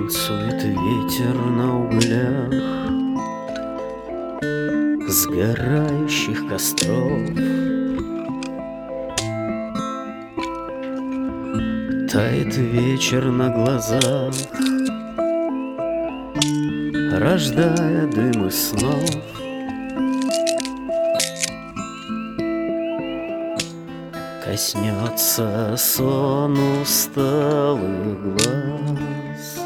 Танцует ветер на углях сгорающих костров. Тает вечер на глазах, рождая дым из снов. Коснется сон усталых глаз,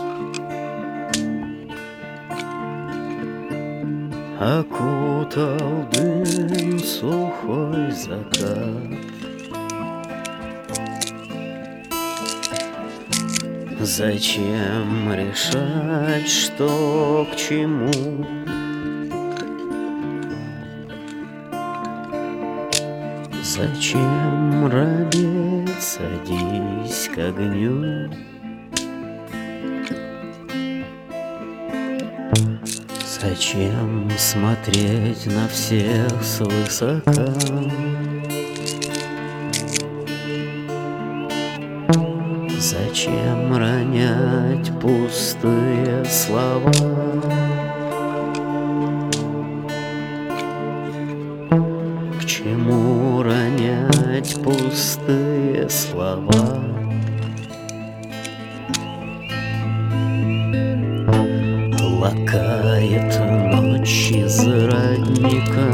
окутал дым сухой закат. Зачем решать, что к чему? Зачем робеть, садись к огню? Зачем смотреть на всех свысока? Зачем ронять пустые слова? К чему ронять пустые слова? Лакает ночь из родника,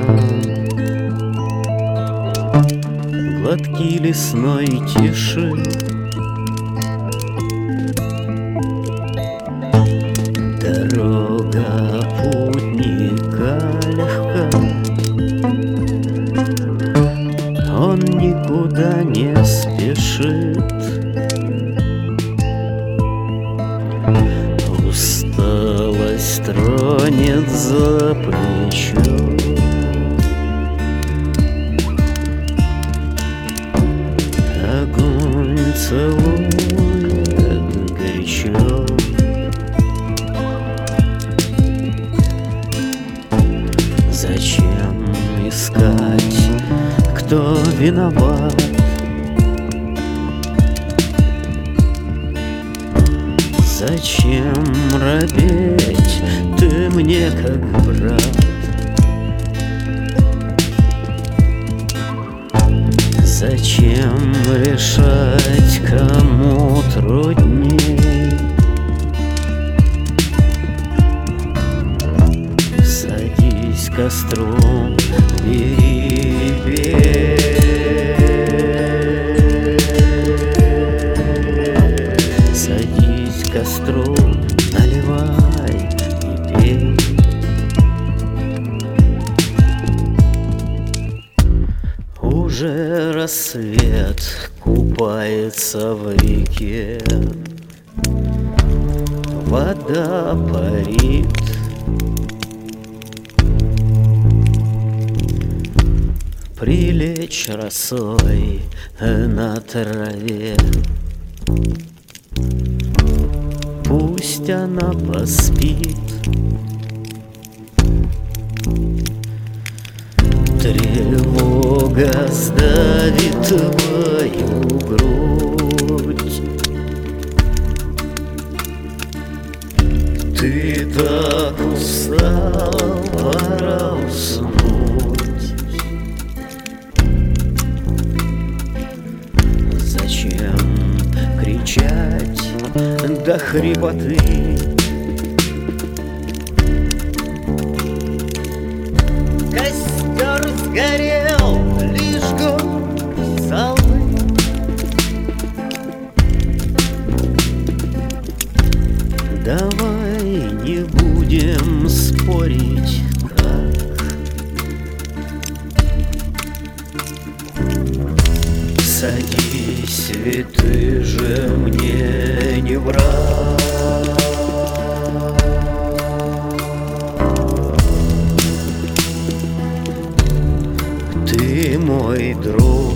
глотки лесной тиши. Дорога путника легка, он никуда не спешит. Усталость тронет за плечо, огонь целует горячо. Зачем искать, кто виноват? Зачем робеть, ты мне как брат? Зачем решать, кому трудней? Садись к костру, бери вверх. Садись к костру, наливай и пей. Уже рассвет купается в реке, вода парит. Прилечь росой на траве, пусть она поспит. Тревога сдавит твою грудь, ты так устал, пора уснуть. Зачем кричать до хрипоты? Костер сгорел, лишь год золы. Давай не будем спорить, как. Садись, ведь ты же мне не враг. Ты мой друг.